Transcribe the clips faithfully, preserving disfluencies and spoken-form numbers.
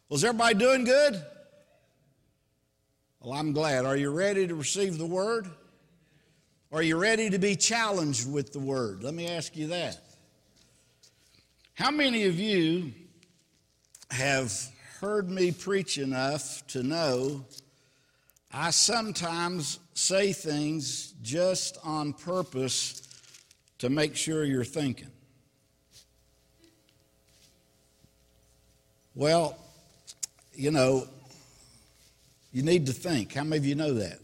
Well, is everybody doing good? Well, I'm glad. Are you ready to receive the Word? Are you ready to be challenged with the Word? Let me ask you that. How many of you have heard me preach enough to know I sometimes say things just on purpose to make sure you're thinking? Well, you know, you need to think. How many of you know that?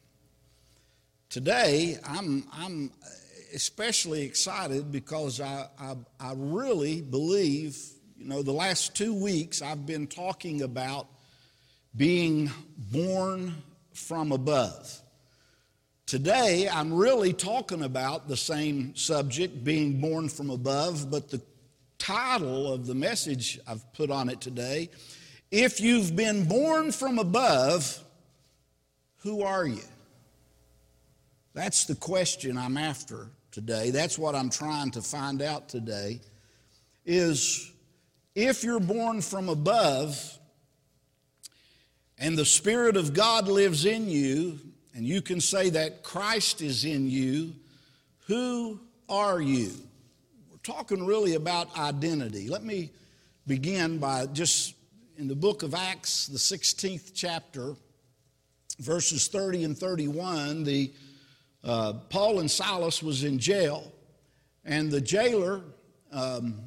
Today, I'm I'm especially excited because I, I, I really believe, you know, the last two weeks I've been talking about being born from above. Today, I'm really talking about the same subject, being born from above, but the title of the message I've put on it today, if you've been born from above, who are you? That's the question I'm after today. That's what I'm trying to find out today, is if you're born from above and the Spirit of God lives in you, and you can say that Christ is in you, who are you? We're talking really about identity. Let me begin by just in the book of Acts, the sixteenth chapter, verses thirty and thirty-one, the uh, Paul and Silas was in jail, and the jailer, um,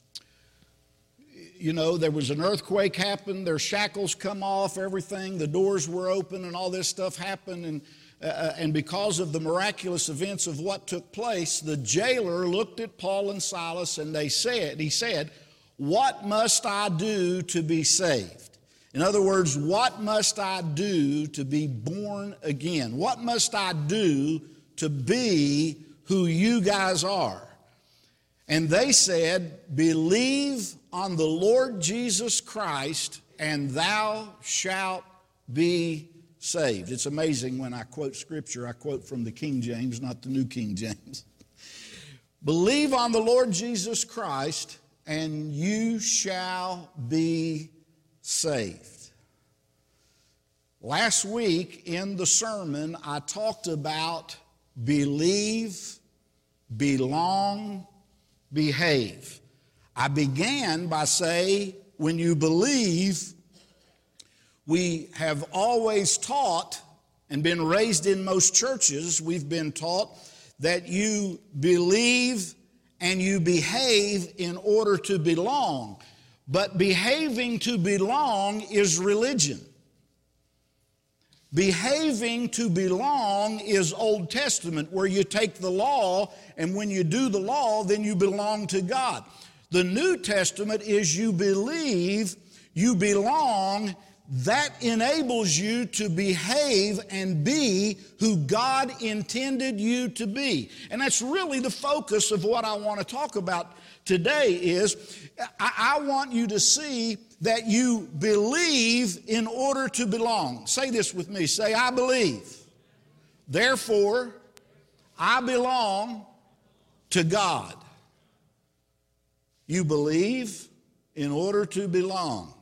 you know, there was an earthquake happened, their shackles come off, everything, the doors were open, and all this stuff happened, and uh, and because of the miraculous events of what took place, the jailer looked at Paul and Silas, and they said, he said, "What must I do to be saved?" In other words, what must I do to be born again? What must I do to be who you guys are? And they said, "Believe on the Lord Jesus Christ, and thou shalt be saved." It's amazing when I quote Scripture, I quote from the King James, not the New King James. Believe on the Lord Jesus Christ, and you shall be saved. Last week in the sermon, I talked about believe, belong, behave. I began by saying, when you believe, we have always taught and been raised in most churches, we've been taught that you believe and you behave in order to belong. But behaving to belong is religion. Behaving to belong is Old Testament, where you take the law, and when you do the law, then you belong to God. The New Testament is you believe, you belong. That enables you to behave and be who God intended you to be. And that's really the focus of what I want to talk about today is I, I want you to see that you believe in order to belong. Say this with me. Say, "I believe. Therefore, I belong to God." You believe in order to belong.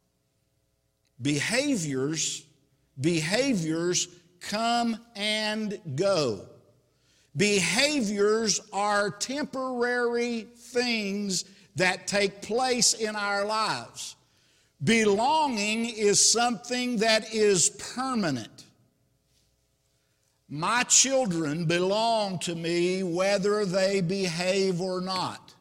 Behaviors, behaviors come and go. Behaviors are temporary things that take place in our lives. Belonging is something that is permanent. My children belong to me whether they behave or not.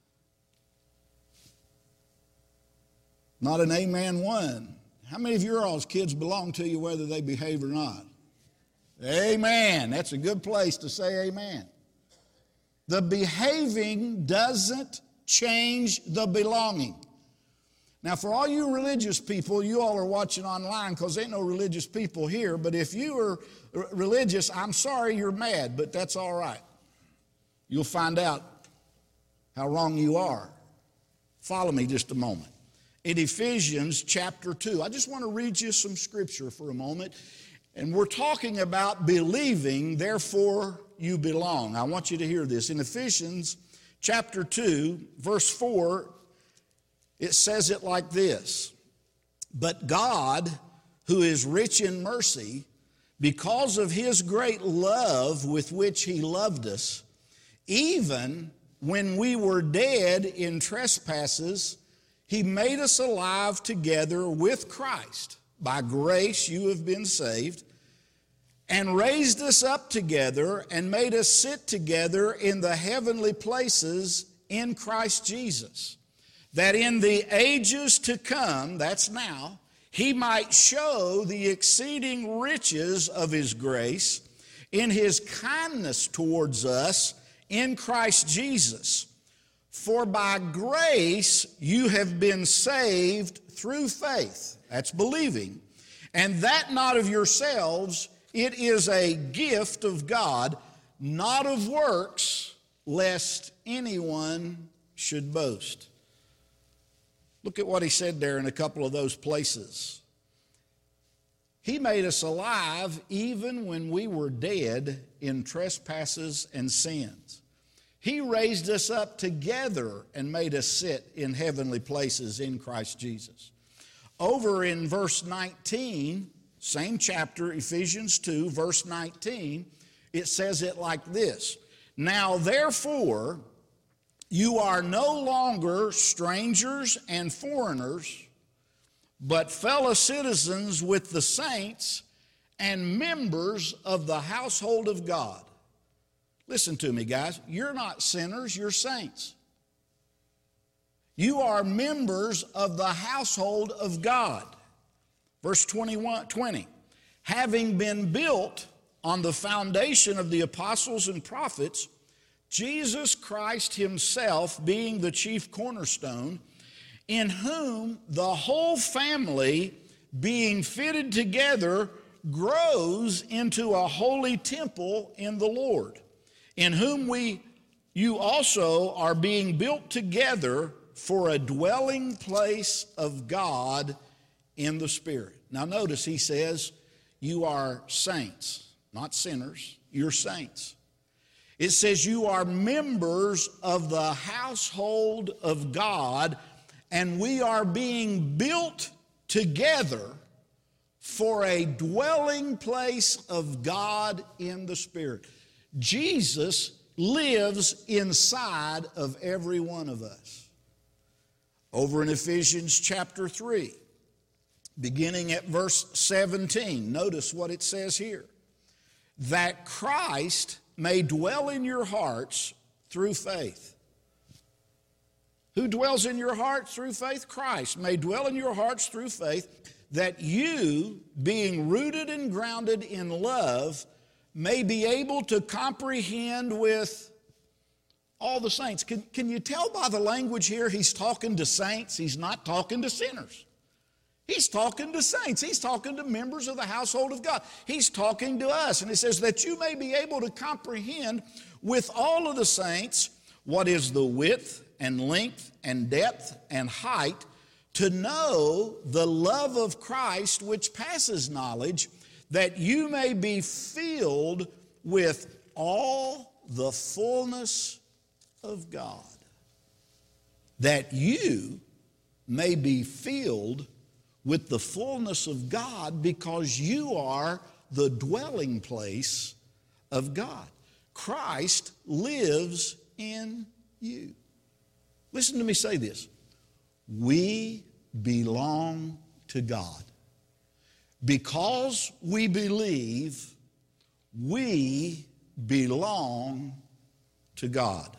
Not an amen one. How many of your all's kids belong to you whether they behave or not? Amen. That's a good place to say amen. The behaving doesn't change the belonging. Now, for all you religious people, you all are watching online because there ain't no religious people here, but if you are r- religious, I'm sorry you're mad, but that's all right. You'll find out how wrong you are. Follow me just a moment. In Ephesians chapter two, I just want to read you some scripture for a moment. And we're talking about believing, therefore you belong. I want you to hear this. In Ephesians chapter two, verse four, it says it like this. But God, who is rich in mercy, because of his great love with which he loved us, even when we were dead in trespasses, he made us alive together with Christ. By grace you have been saved, and raised us up together and made us sit together in the heavenly places in Christ Jesus, that in the ages to come, that's now, he might show the exceeding riches of his grace in his kindness towards us in Christ Jesus. For by grace you have been saved through faith. That's believing. And that not of yourselves, it is a gift of God, not of works, lest anyone should boast. Look at what he said there in a couple of those places. He made us alive even when we were dead in trespasses and sins. He raised us up together and made us sit in heavenly places in Christ Jesus. Over in verse nineteen, same chapter, Ephesians two, verse nineteen, it says it like this. Now therefore, you are no longer strangers and foreigners, but fellow citizens with the saints and members of the household of God. Listen to me, guys. You're not sinners, you're saints. You are members of the household of God. Verse twenty-one, twenty. Having been built on the foundation of the apostles and prophets, Jesus Christ himself being the chief cornerstone, in whom the whole family being fitted together grows into a holy temple in the Lord, in whom we, you also are being built together for a dwelling place of God in the Spirit. Now notice he says, you are saints, not sinners, you're saints. It says you are members of the household of God, and we are being built together for a dwelling place of God in the Spirit. Jesus lives inside of every one of us. Over in Ephesians chapter three, beginning at verse seventeen, notice what it says here. That Christ may dwell in your hearts through faith. Who dwells in your heart through faith? Christ may dwell in your hearts through faith, that you, being rooted and grounded in love, may be able to comprehend with all the saints. Can, can you tell by the language here he's talking to saints? He's not talking to sinners. He's talking to saints. He's talking to members of the household of God. He's talking to us. And he says that you may be able to comprehend with all of the saints what is the width and length and depth and height, to know the love of Christ which passes knowledge, that you may be filled with all the fullness of God. That you may be filled with the fullness of God, because you are the dwelling place of God. Christ lives in you. Listen to me say this. We belong to God. Because we believe, we belong to God.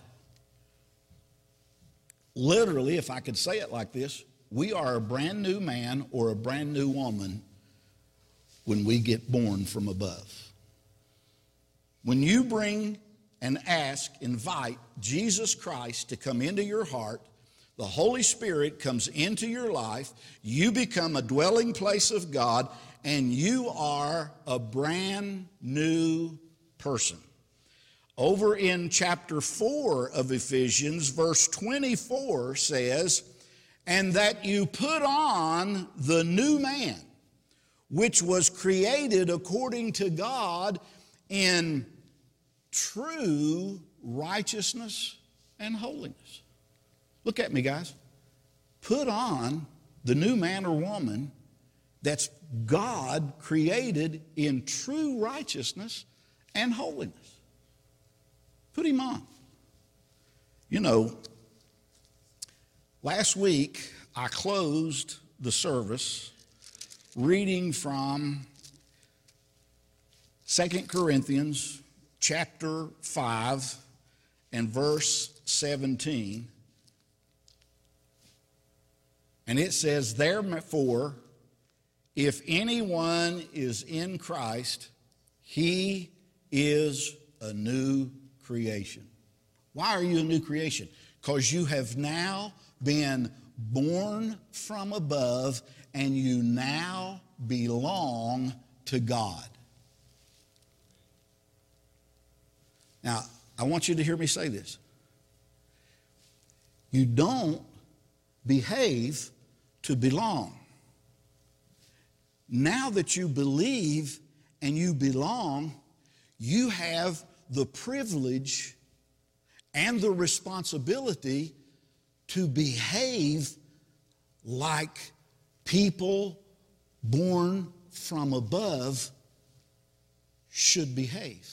Literally, if I could say it like this, we are a brand new man or a brand new woman when we get born from above. When you bring and ask, invite Jesus Christ to come into your heart, the Holy Spirit comes into your life, you become a dwelling place of God, and you are a brand new person. Over in chapter four of Ephesians, verse twenty-four says, and that you put on the new man, which was created according to God in true righteousness and holiness. Look at me, guys. Put on the new man or woman that's God created in true righteousness and holiness. Put him on. You know, last week I closed the service reading from Second Corinthians chapter five and verse seventeen. And it says, therefore, if anyone is in Christ, he is a new creation. Why are you a new creation? Because you have now been born from above and you now belong to God. Now, I want you to hear me say this. You don't behave to belong. Now that you believe and you belong, you have the privilege and the responsibility to behave like people born from above should behave.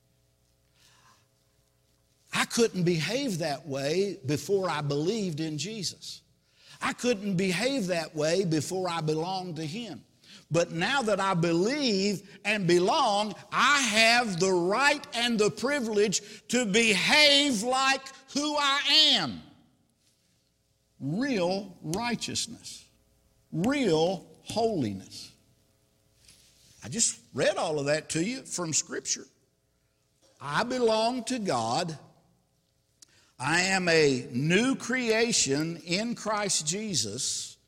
I couldn't behave that way before I believed in Jesus. I couldn't behave that way before I belonged to him. But now that I believe and belong, I have the right and the privilege to behave like who I am. Real righteousness. Real holiness. I just read all of that to you from Scripture. I belong to God. I am a new creation in Christ Jesus.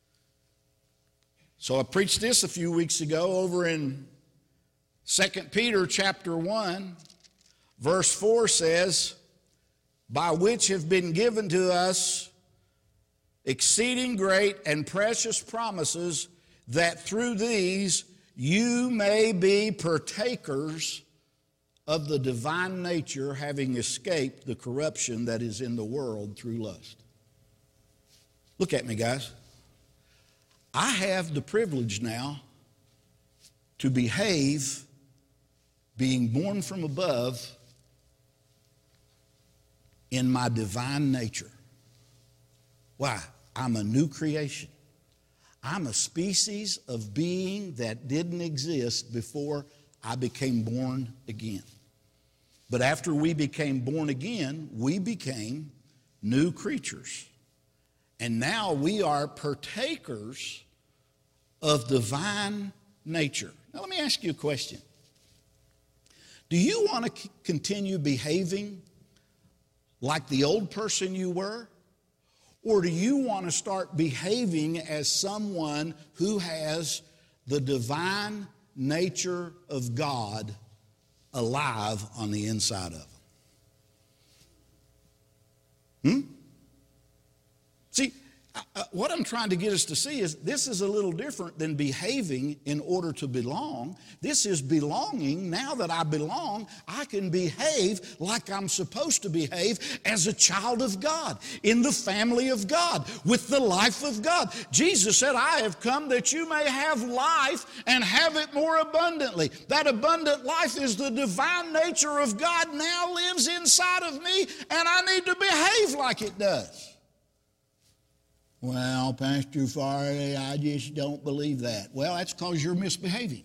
So I preached this a few weeks ago over in Second Peter chapter one. Verse four says, by which have been given to us exceeding great and precious promises, that through these you may be partakers of the divine nature, having escaped the corruption that is in the world through lust. Look at me, guys. I have the privilege now to behave, being born from above, in my divine nature. Why? I'm a new creation. I'm a species of being that didn't exist before I became born again. But after we became born again, we became new creatures. And now we are partakers of divine nature. Now let me ask you a question. Do you want to c- continue behaving like the old person you were? Or do you want to start behaving as someone who has the divine nature of God alive on the inside of them? Hmm? See, uh, what I'm trying to get us to see is this is a little different than behaving in order to belong. This is belonging. Now that I belong, I can behave like I'm supposed to behave as a child of God, in the family of God, with the life of God. Jesus said, I have come that you may have life and have it more abundantly. That abundant life is the divine nature of God now lives inside of me, and I need to behave like it does. Well, Pastor Farley, I just don't believe that. Well, that's because you're misbehaving.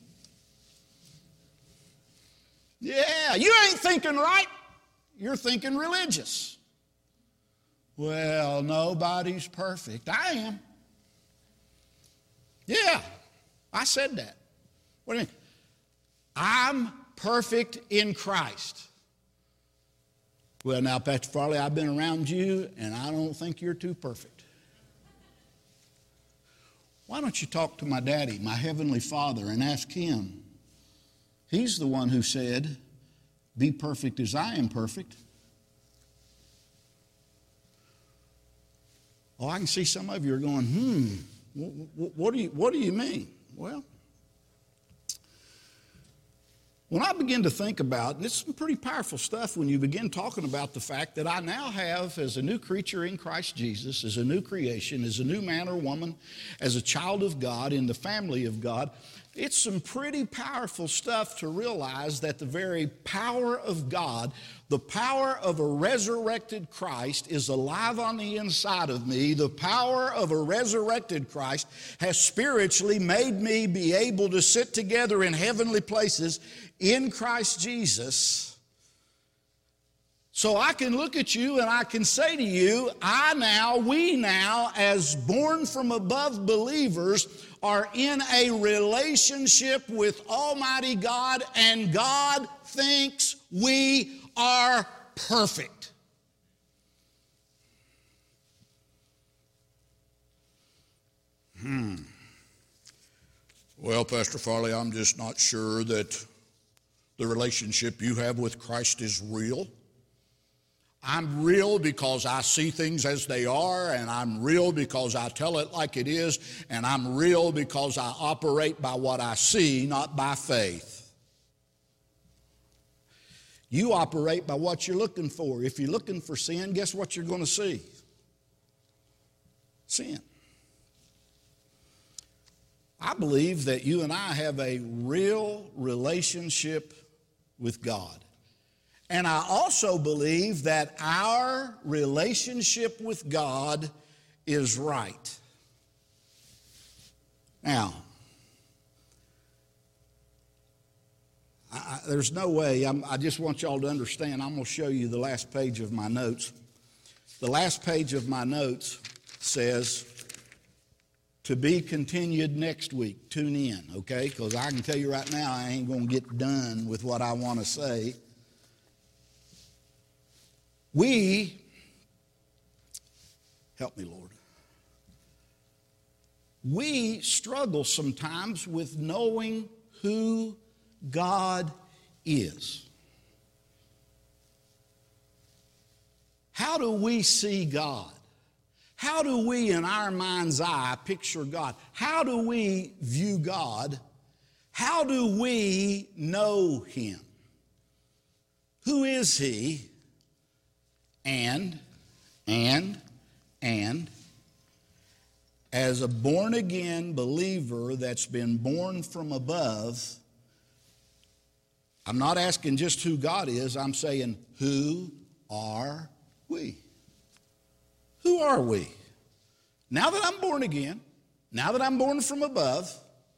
Yeah, you ain't thinking right. You're thinking religious. Well, nobody's perfect. I am. Yeah, I said that. What do you mean? I'm perfect in Christ. Well, now, Pastor Farley, I've been around you, and I don't think you're too perfect. Why don't you talk to my daddy, my heavenly Father, and ask him? He's the one who said, be perfect as I am perfect. Oh, I can see some of you are going, hmm, what do you, what do you mean? Well, When I begin to think about, and it's some pretty powerful stuff when you begin talking about the fact that I now have, as a new creature in Christ Jesus, as a new creation, as a new man or woman, as a child of God, in the family of God, it's some pretty powerful stuff to realize that the very power of God, the power of a resurrected Christ is alive on the inside of me. The power of a resurrected Christ has spiritually made me be able to sit together in heavenly places in Christ Jesus. So I can look at you and I can say to you, I now, we now, as born from above believers, are in a relationship with Almighty God, and God thinks we are perfect. Hmm. Well, Pastor Farley, I'm just not sure that the relationship you have with Christ is real. I'm real because I see things as they are, and I'm real because I tell it like it is, and I'm real because I operate by what I see, not by faith. You operate by what you're looking for. If you're looking for sin, guess what you're going to see? Sin. I believe that you and I have a real relationship with God. And I also believe that our relationship with God is right. Now, I, I, there's no way, I'm, I just want y'all to understand, I'm going to show you the last page of my notes. The last page of my notes says, to be continued next week. Tune in, okay? Because I can tell you right now, I ain't going to get done with what I want to say. We, help me, Lord, we struggle sometimes with knowing who God is. How do we see God? How do we, in our mind's eye, picture God? How do we view God? How do we know Him? Who is He? And, and, and, as a born-again believer that's been born from above, I'm not asking just who God is, I'm saying, who are we? Who are we? Now that I'm born again, now that I'm born from above,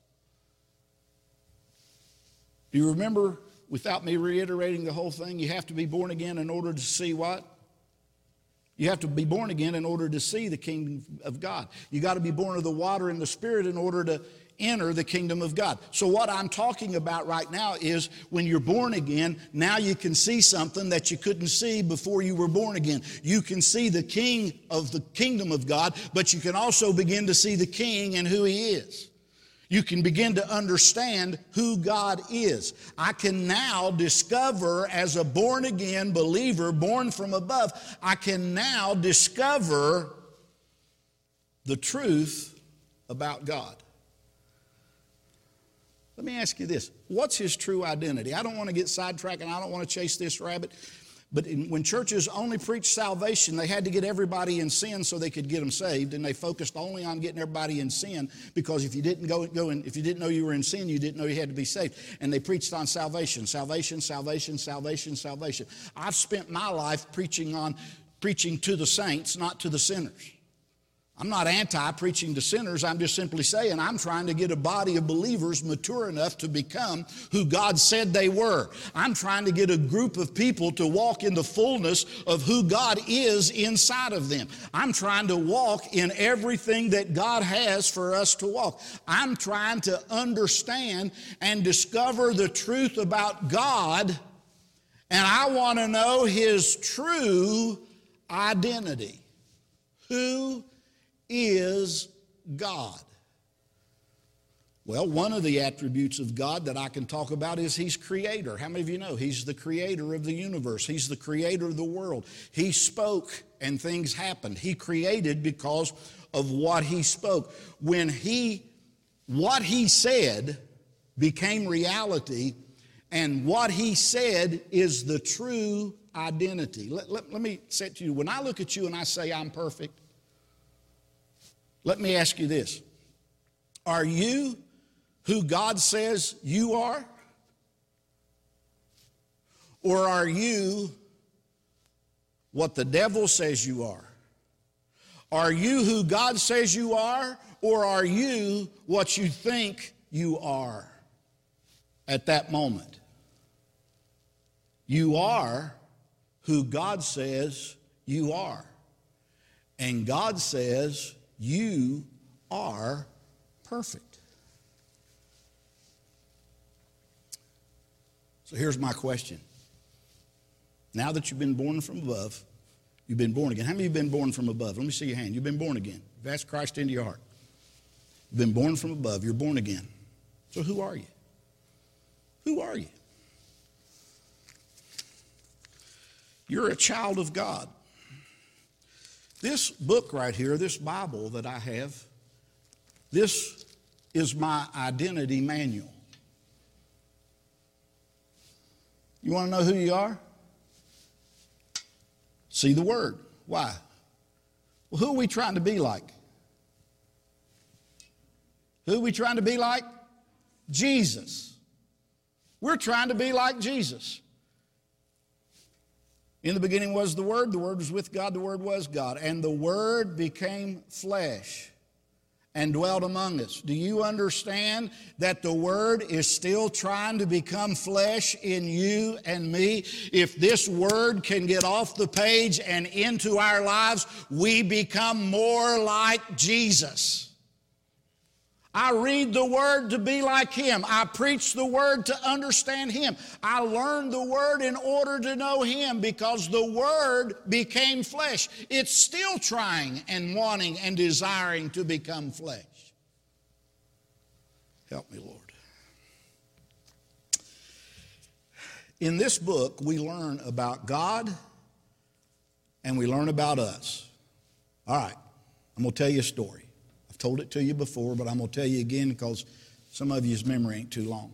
do you remember, without me reiterating the whole thing, you have to be born again in order to see what? You have to be born again in order to see the kingdom of God. You got to be born of the water and the Spirit in order to enter the kingdom of God. So what I'm talking about right now is when you're born again, now you can see something that you couldn't see before you were born again. You can see the king of the kingdom of God, but you can also begin to see the king and who he is. You can begin to understand who God is. I can now discover, as a born-again believer, born from above, I can now discover the truth about God. Let me ask you this. What's His true identity? I don't want to get sidetracked and I don't want to chase this rabbit. But in, when churches only preached salvation, they had to get everybody in sin so they could get them saved, and they focused only on getting everybody in sin because if you didn't go, go in, if you didn't know you were in sin, you didn't know you had to be saved. And they preached on salvation, salvation, salvation, salvation, salvation. I've spent my life preaching on preaching to the saints, not to the sinners. I'm not anti-preaching to sinners. I'm just simply saying I'm trying to get a body of believers mature enough to become who God said they were. I'm trying to get a group of people to walk in the fullness of who God is inside of them. I'm trying to walk in everything that God has for us to walk. I'm trying to understand and discover the truth about God, and I want to know His true identity. Who is God? Well, one of the attributes of God that I can talk about is He's creator. How many of you know He's the creator of the universe? He's the creator of the world. He spoke and things happened. He created because of what He spoke. When He, what He said became reality, And what he said is the true identity. Let, let, let me say it to you. When I look at you and I say I'm perfect, let me ask you this. Are you who God says you are? Or are you what the devil says you are? Are you who God says you are? Or are you what you think you are at that moment? You are who God says you are. And God says you are perfect. So here's my question. Now that you've been born from above, you've been born again. How many of you have been born from above? Let me see your hand. You've been born again. You've asked Christ into your heart. You've been born from above. You're born again. So who are you? Who are you? You're a child of God. This book right here, this Bible that I have, this is my identity manual. You want to know who you are? See the Word. Why? Well, who are we trying to be like? Who are we trying to be like? Jesus. We're trying to be like Jesus. In the beginning was the Word, the Word was with God, the Word was God. And the Word became flesh and dwelt among us. Do you understand that the Word is still trying to become flesh in you and me? If this Word can get off the page and into our lives, we become more like Jesus. I read the Word to be like Him. I preach the Word to understand Him. I learn the Word in order to know Him because the Word became flesh. It's still trying and wanting and desiring to become flesh. Help me, Lord. In this book, we learn about God and we learn about us. All right, I'm going to tell you a story. Told it to you before, but I'm going to tell you again because some of you's memory ain't too long.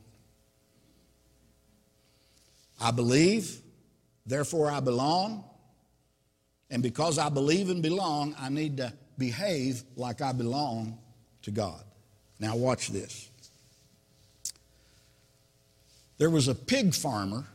I believe, therefore I belong. And because I believe and belong, I need to behave like I belong to God. Now watch this. There was a pig farmer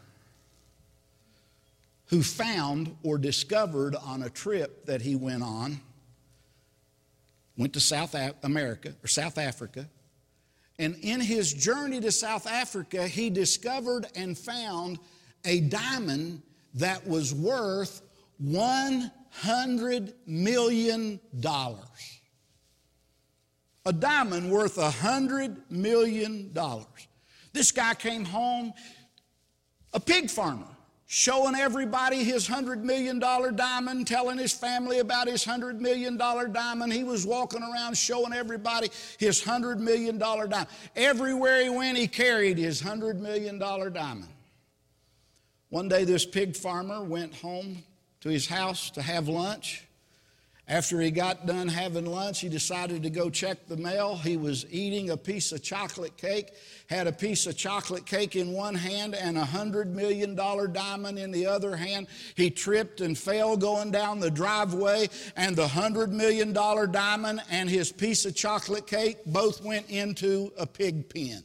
who found or discovered on a trip that he went on, went to South America or South Africa, and in his journey to South Africa, he discovered and found a diamond that was worth one hundred million dollars. A diamond worth one hundred million dollars. This guy came home, a pig farmer, showing everybody his one hundred million dollars diamond, telling his family about his one hundred million dollars diamond. He was walking around showing everybody his one hundred million dollars diamond. Everywhere he went, he carried his one hundred million dollars diamond. One day, this pig farmer went home to his house to have lunch. After he got done having lunch, he decided to go check the mail. He was eating a piece of chocolate cake, had a piece of chocolate cake in one hand and a one hundred million dollars diamond in the other hand. He tripped and fell going down the driveway, and the one hundred million dollars diamond and his piece of chocolate cake both went into a pig pen.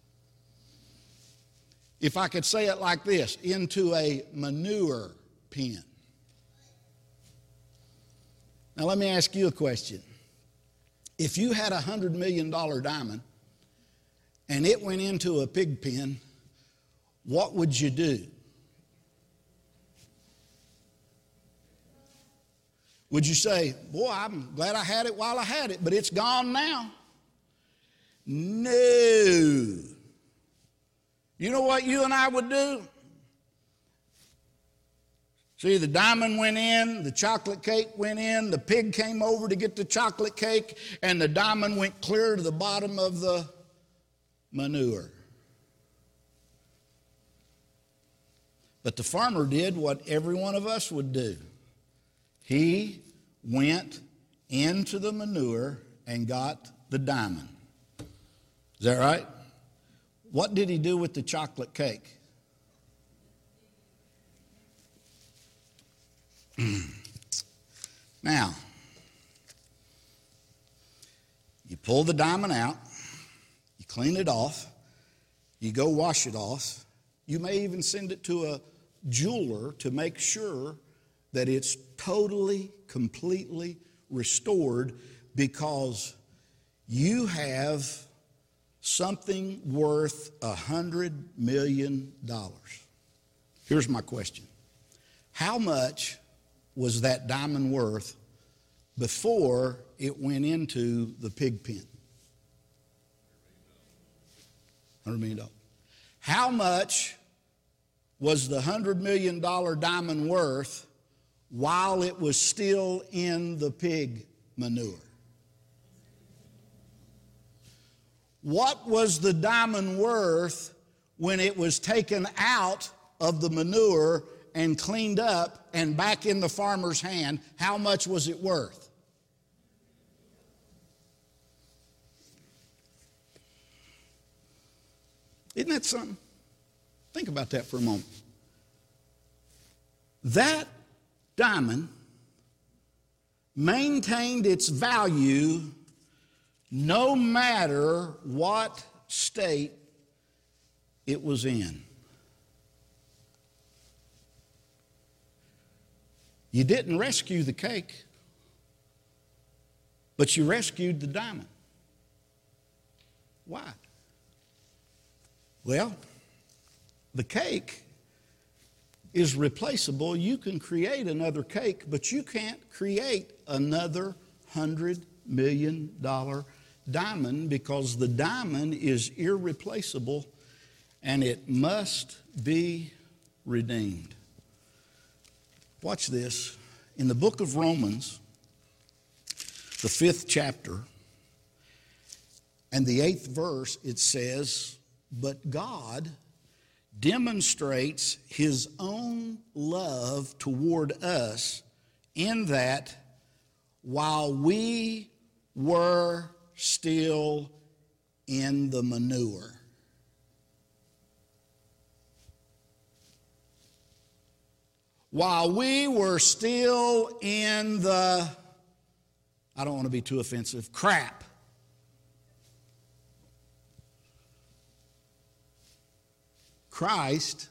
If I could say it like this, into a manure pen. Now let me ask you a question. If you had a one hundred million dollars diamond and it went into a pig pen, what would you do? Would you say, boy, I'm glad I had it while I had it, but it's gone now? No. You know what you and I would do? See, the diamond went in, the chocolate cake went in, the pig came over to get the chocolate cake, and the diamond went clear to the bottom of the manure. But the farmer did what every one of us would do. He went into the manure and got the diamond. Is that right? What did he do with the chocolate cake? Now, you pull the diamond out, you clean it off, you go wash it off. You may even send it to a jeweler to make sure that it's totally, completely restored, because you have something worth a hundred million dollars. Here's my question. How much was that diamond worth before it went into the pig pen? one hundred million dollars. How much was the one hundred million dollars diamond worth while it was still in the pig manure? What was the diamond worth when it was taken out of the manure and cleaned up and back in the farmer's hand? How much was it worth? Isn't that something? Think about that for a moment. That diamond maintained its value no matter what state it was in. You didn't rescue the cake, but you rescued the diamond. Why? Well, the cake is replaceable. You can create another cake, but you can't create another hundred million dollar diamond, because the diamond is irreplaceable and it must be redeemed. Watch this. In the book of Romans, the fifth chapter and the eighth verse, it says, "But God demonstrates his own love toward us in that while we were still in the manure." While we were still in the, I don't want to be too offensive, crap. Christ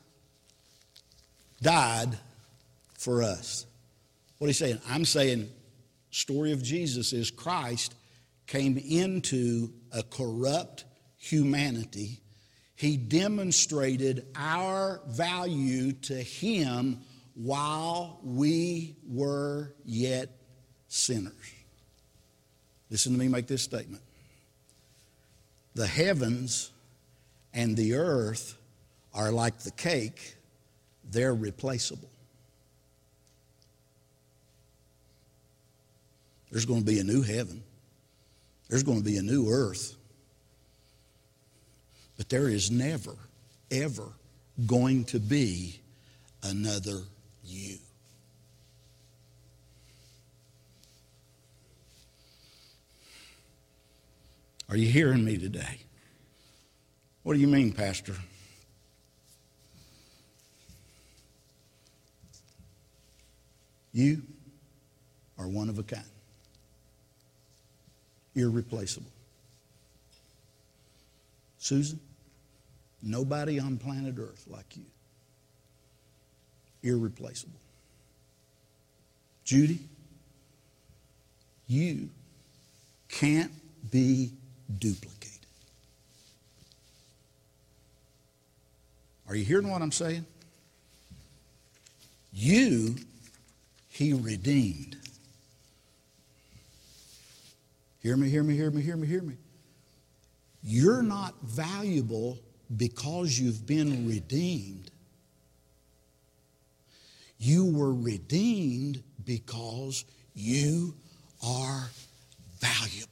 died for us. What are you saying? I'm saying, story of Jesus is Christ came into a corrupt humanity. He demonstrated our value to him while we were yet sinners. Listen to me make this statement. The heavens and the earth are like the cake. They're replaceable. There's going to be a new heaven. There's going to be a new earth. But there is never, ever going to be another you. Are you hearing me today? What do you mean, Pastor? You are one of a kind. Irreplaceable. Susan, nobody on planet Earth like you. Irreplaceable. Judy, you can't be duplicated. Are you hearing what I'm saying? You, he redeemed. Hear me, hear me, hear me, hear me, hear me. You're not valuable because you've been redeemed. You were redeemed because you are valuable.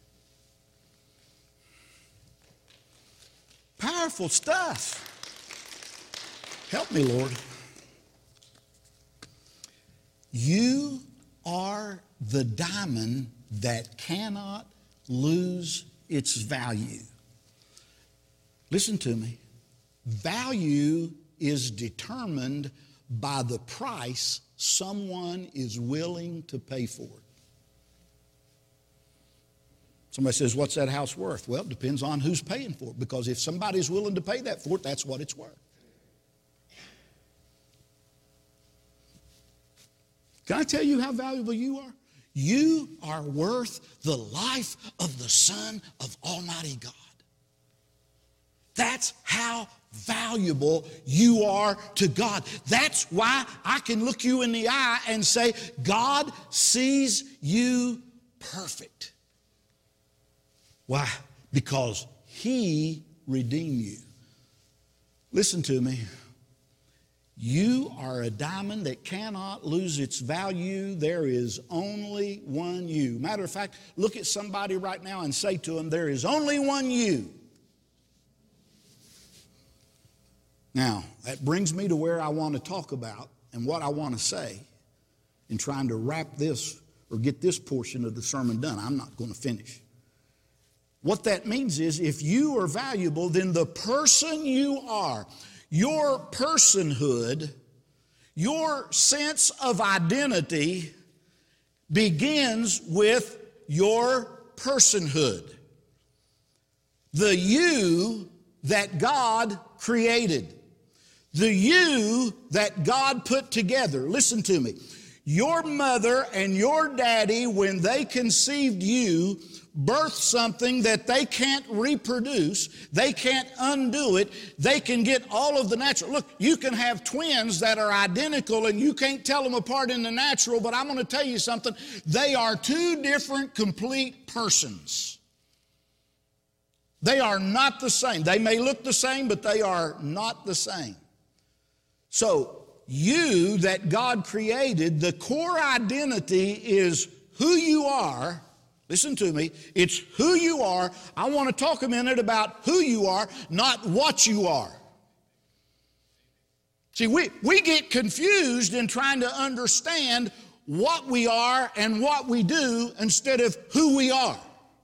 Powerful stuff. Help me, Lord. You are the diamond that cannot lose its value. Listen to me. Value is determined by the price someone is willing to pay for it. Somebody says, what's that house worth? Well, it depends on who's paying for it, because if somebody's willing to pay that for it, that's what it's worth. Can I tell you how valuable you are? You are worth the life of the Son of Almighty God. That's how valuable you are to God. That's why I can look you in the eye and say, God sees you perfect. Why? Because He redeemed you. Listen to me. You are a diamond that cannot lose its value. There is only one you. Matter of fact, look at somebody right now and say to them, there is only one you. Now, that brings me to where I want to talk about and what I want to say in trying to wrap this or get this portion of the sermon done. I'm not going to finish. What that means is if you are valuable, then the person you are, your personhood, your sense of identity begins with your personhood. The you that God created. The you that God put together. Listen to me. Your mother and your daddy, when they conceived you, birthed something that they can't reproduce. They can't undo it. They can get all of the natural. Look, you can have twins that are identical and you can't tell them apart in the natural, but I'm going to tell you something. They are two different complete persons. They are not the same. They may look the same, but they are not the same. So, you that God created, the core identity is who you are. Listen to me. It's who you are. I want to talk a minute about who you are, not what you are. See, we, we get confused in trying to understand what we are and what we do instead of who we are.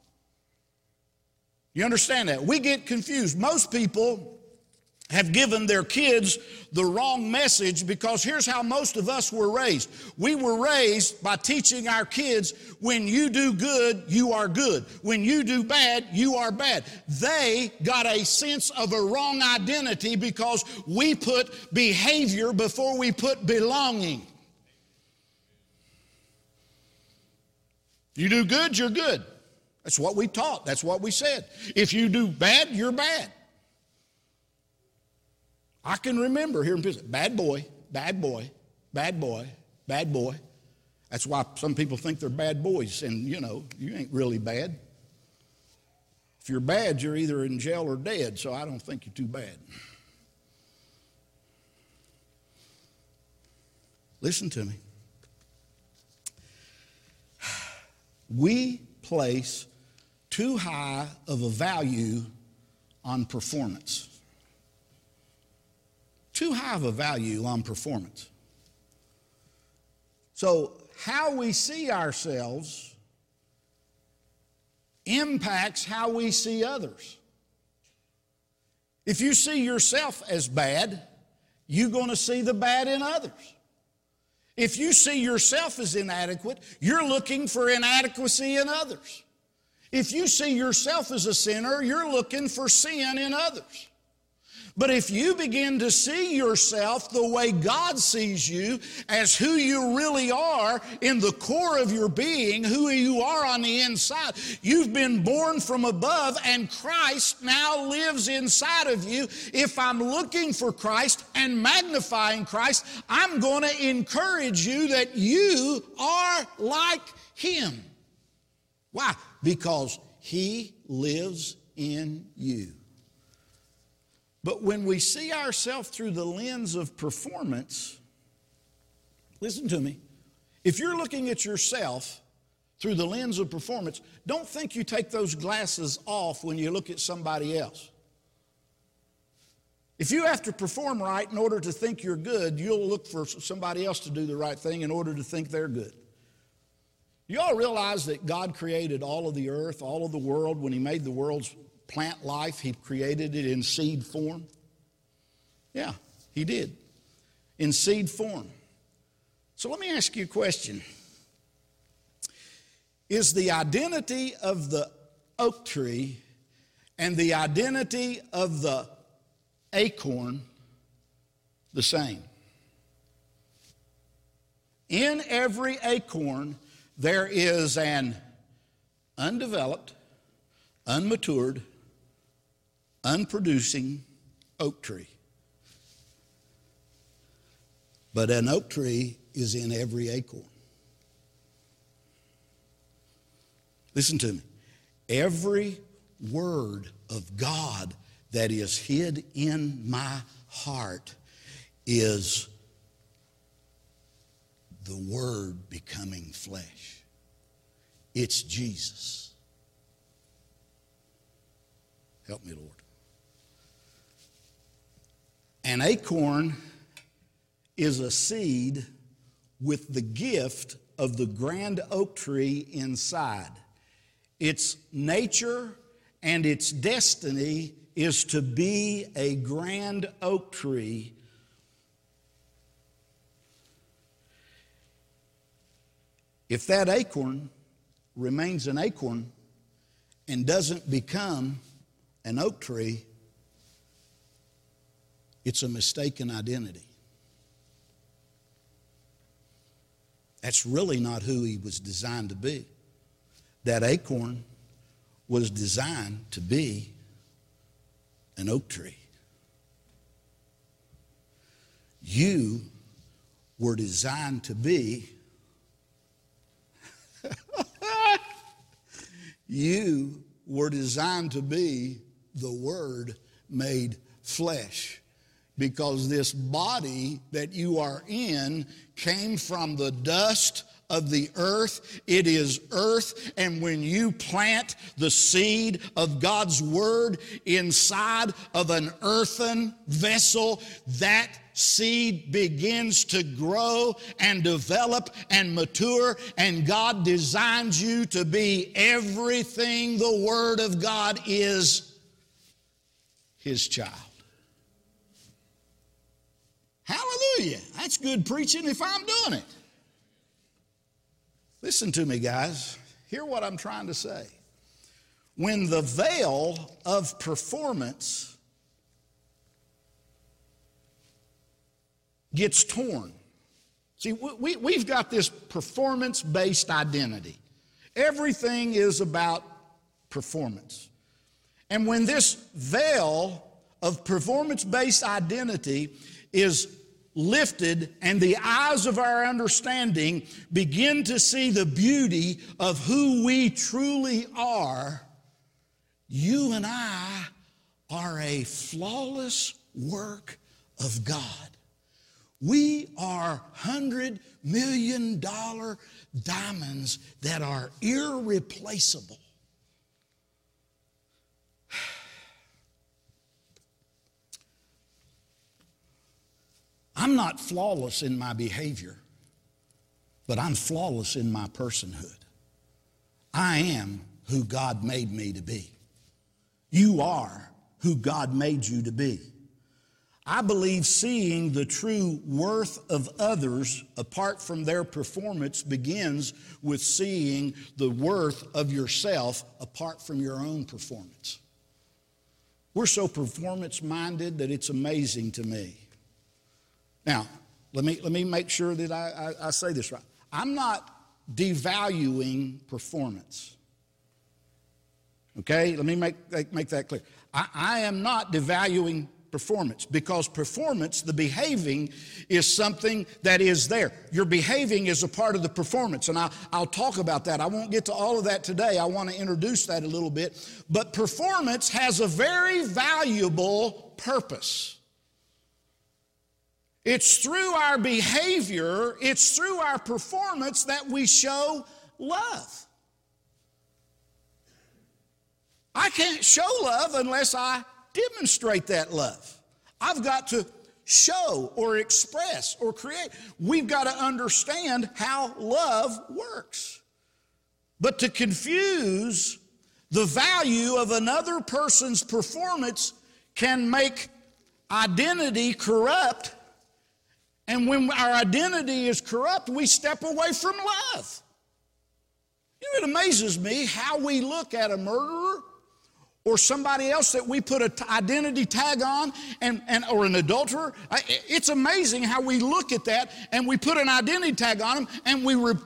You understand that? We get confused. Most people have given their kids the wrong message, because here's how most of us were raised. We were raised by teaching our kids, when you do good, you are good. When you do bad, you are bad. They got a sense of a wrong identity because we put behavior before we put belonging. You do good, you're good. That's what we taught. That's what we said. If you do bad, you're bad. I can remember here in prison, bad boy, bad boy, bad boy, bad boy. That's why some people think they're bad boys, and you know, you ain't really bad. If you're bad, you're either in jail or dead, so I don't think you're too bad. Listen to me. We place too high of a value on performance. Too high of a value on performance. So how we see ourselves impacts how we see others. If you see yourself as bad, you're going to see the bad in others. If you see yourself as inadequate, you're looking for inadequacy in others. If you see yourself as a sinner, you're looking for sin in others. But if you begin to see yourself the way God sees you, as who you really are in the core of your being, who you are on the inside, you've been born from above and Christ now lives inside of you. If I'm looking for Christ and magnifying Christ, I'm going to encourage you that you are like Him. Why? Because He lives in you. But when we see ourselves through the lens of performance, listen to me, if you're looking at yourself through the lens of performance, don't think you take those glasses off when you look at somebody else. If you have to perform right in order to think you're good, you'll look for somebody else to do the right thing in order to think they're good. You all realize that God created all of the earth, all of the world. When He made the world's plant life, He created it in seed form. Yeah, He did. in seed form. So let me ask you a question. Is the identity of the oak tree and the identity of the acorn the same? In every acorn, there is an undeveloped, unmatured, unproducing oak tree. But an oak tree is in every acorn. Listen to me. Every word of God that is hid in my heart is the Word becoming flesh. It's Jesus. Help me, Lord. An acorn is a seed with the gift of the grand oak tree inside. Its nature and its destiny is to be a grand oak tree. If that acorn remains an acorn and doesn't become an oak tree, it's a mistaken identity. That's really not who he was designed to be. That acorn was designed to be an oak tree. You were designed to be you were designed to be the Word made flesh, because this body that you are in came from the dust of the earth. It is earth, and when you plant the seed of God's Word inside of an earthen vessel, that seed begins to grow and develop and mature, and God designs you to be everything the Word of God is, His child. Hallelujah. That's good preaching if I'm doing it. Listen to me, guys. Hear what I'm trying to say. When the veil of performance gets torn. See, we, we've got this performance-based identity. Everything is about performance. And when this veil of performance-based identity is lifted and the eyes of our understanding begin to see the beauty of who we truly are, you and I are a flawless work of God. We are hundred million dollar diamonds that are irreplaceable. I'm not flawless in my behavior, but I'm flawless in my personhood. I am who God made me to be. You are who God made you to be. I believe seeing the true worth of others apart from their performance begins with seeing the worth of yourself apart from your own performance. We're so performance-minded that it's amazing to me. Now, let me, let me make sure that I, I, I say this right. I'm not devaluing performance. Okay? Let me make, make that clear. I, I am not devaluing performance, because performance, the behaving, is something that is there. Your behaving is a part of the performance, and I'll, I'll talk about that. I won't get to all of that today. I want to introduce that a little bit. But performance has a very valuable purpose. It's through our behavior, it's through our performance that we show love. I can't show love unless I demonstrate that love. I've got to show or express or create. We've got to understand how love works. But to confuse the value of another person's performance can make identity corrupt And when our identity is corrupt, we step away from love. You know, it amazes me how we look at a murderer or somebody else that we put an identity tag on, and, and or an adulterer. It's amazing how we look at that and we put an identity tag on them and we re-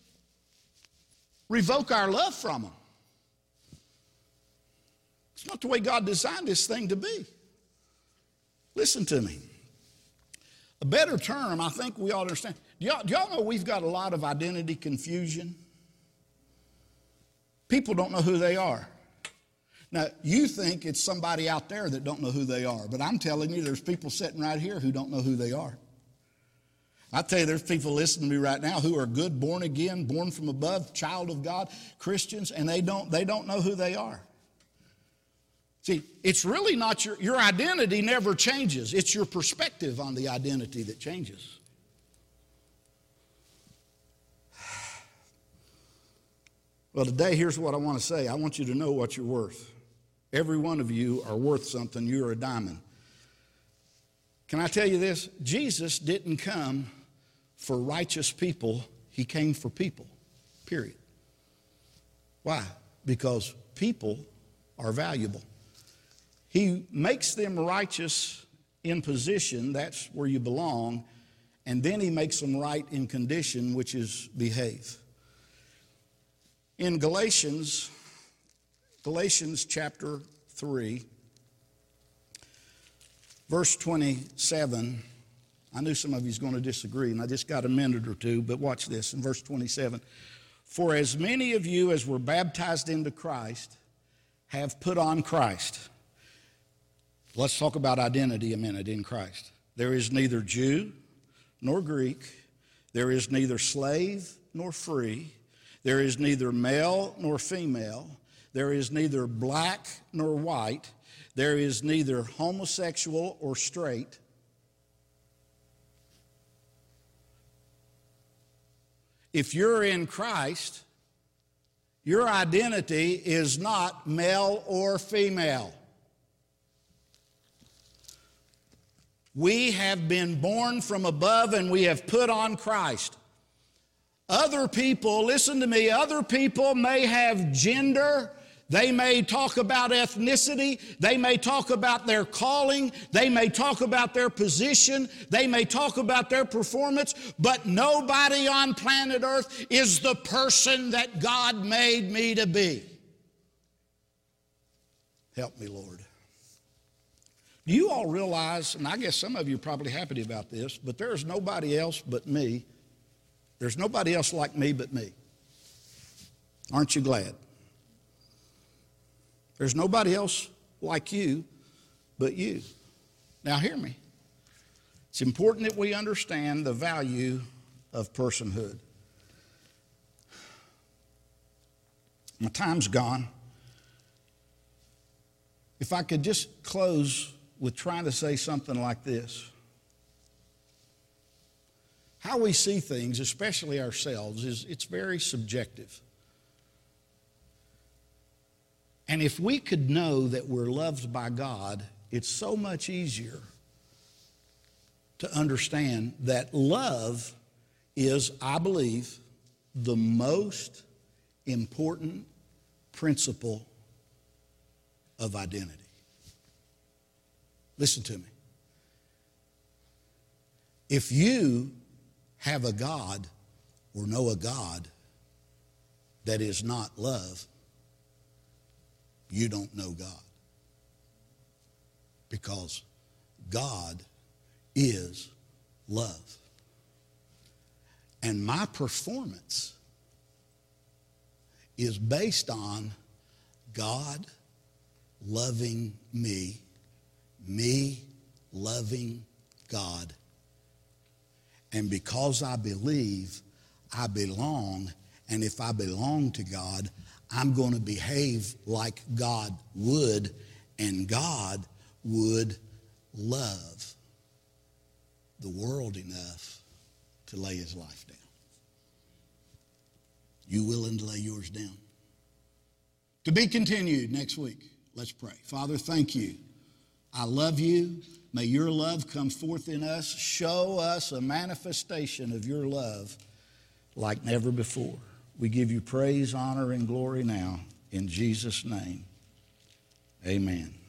revoke our love from them. It's not the way God designed this thing to be. Listen to me. A better term, I think we all understand. Do y'all, do y'all know we've got a lot of identity confusion? People don't know who they are. Now, you think it's somebody out there that don't know who they are, but I'm telling you, there's people sitting right here who don't know who they are. I tell you, there's people listening to me right now who are good, born again, born from above, child of God, Christians, and they don't, they don't know who they are. See, it's really not your, your identity never changes. It's your perspective on the identity that changes. Well, today, here's what I want to say. I want you to know what you're worth. Every one of you are worth something. You're a diamond. Can I tell you this? Jesus didn't come for righteous people. He came for people, period. Why? Because people are valuable. He makes them righteous in position, that's where you belong, and then he makes them right in condition, which is behave. In Galatians, Galatians chapter three, verse twenty-seven, I knew some of you was going to disagree, and I just got a minute or two, but watch this in verse twenty-seven. For as many of you as were baptized into Christ have put on Christ. Let's talk about identity a minute in Christ. There is neither Jew nor Greek. There is neither slave nor free. There is neither male nor female. There is neither black nor white. There is neither homosexual or straight. If you're in Christ, your identity is not male or female. We have been born from above and we have put on Christ. Other people, listen to me, other people may have gender. They may talk about ethnicity. They may talk about their calling. They may talk about their position. They may talk about their performance. But nobody on planet Earth is the person that God made me to be. Help me, Lord. Do you all realize, and I guess some of you are probably happy about this, but there's nobody else but me. There's nobody else like me but me. Aren't you glad? There's nobody else like you but you. Now hear me. It's important that we understand the value of personhood. My time's gone. If I could just close with trying to say something like this. How we see things, especially ourselves, is it's very subjective. And if we could know that we're loved by God, it's so much easier to understand that love is, I believe, the most important principle of identity. Listen to me. If you have a God or know a God that is not love, you don't know God. Because God is love. And my performance is based on God loving me, me loving God. And because I believe I belong, and if I belong to God, I'm going to behave like God would, and God would love the world enough to lay his life down. You willing to lay yours down? To be continued next week. Let's pray. Father, thank you I love you. May your love come forth in us. Show us a manifestation of your love like never before. We give you praise, honor, and glory now. In Jesus' name, amen.